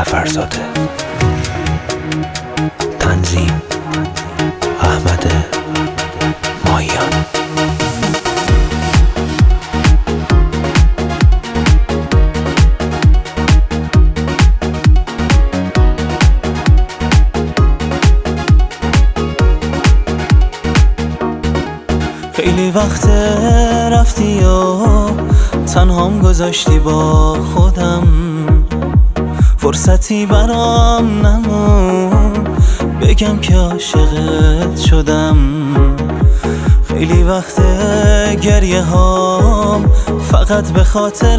سفرزاده. تنظیم احمد مایان. خیلی وقت رفتی و تنهام گذاشتی با خودم، فرصتی برام نمون بگم که عاشقت شدم. خیلی وقت گریه هام فقط به خاطر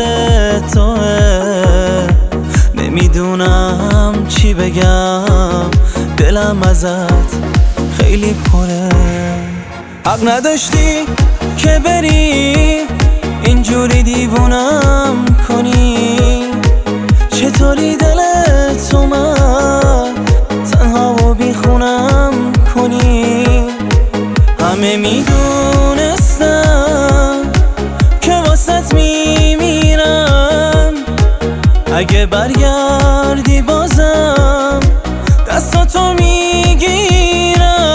توه، نمیدونم چی بگم، دلم ازت خیلی پره. حق نداشتی که بری اینجوری دیوونم کنی، چطوری دلت اومد تنها و بیخونم کنی. همه میدونستم که واسط میمیرم، اگه برگردی بازم دستاتو میگیرم.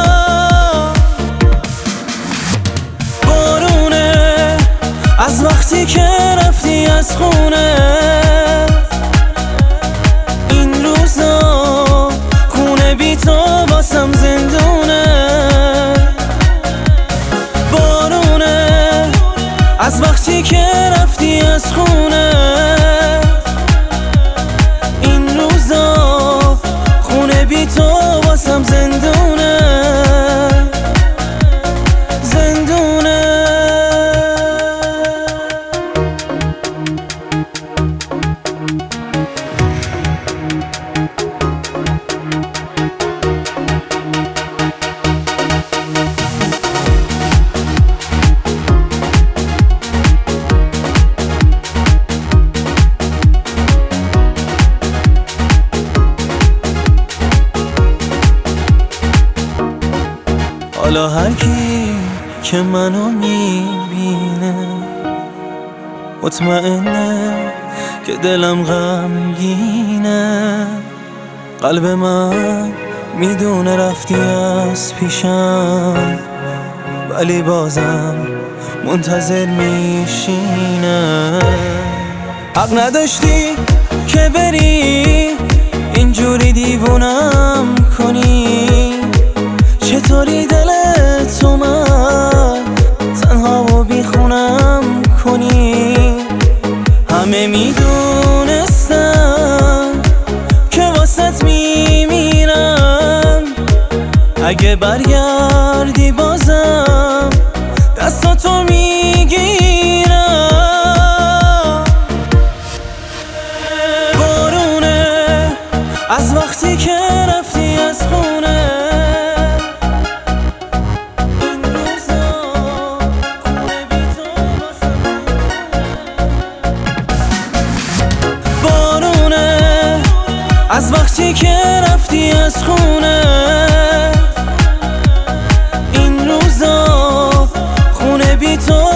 بارونه از وقتی که رفتی از خونه، این روزا خونه بی تو واسم زندونه. بارونه از وقتی که رفتی از خونه، این روزا خونه بی تو واسم زندونه. حالا هر کی که منو میبینه مطمئنه که دلم غمگینه. قلب من میدونه رفتی از پیشم، ولی بازم منتظر میشینه. حق نداشتی که بری اینجوری دیوونم کنی، چطوری دلت اومد تنها و بیخونم کنی. همه میدونستم که واسط میمیرم، اگه برگردی بازم دستاتو میگیرم. بارونه از وقتی که رفتی از خونه، از وقتی که رفتی از خونه، این روزا خونه بی تو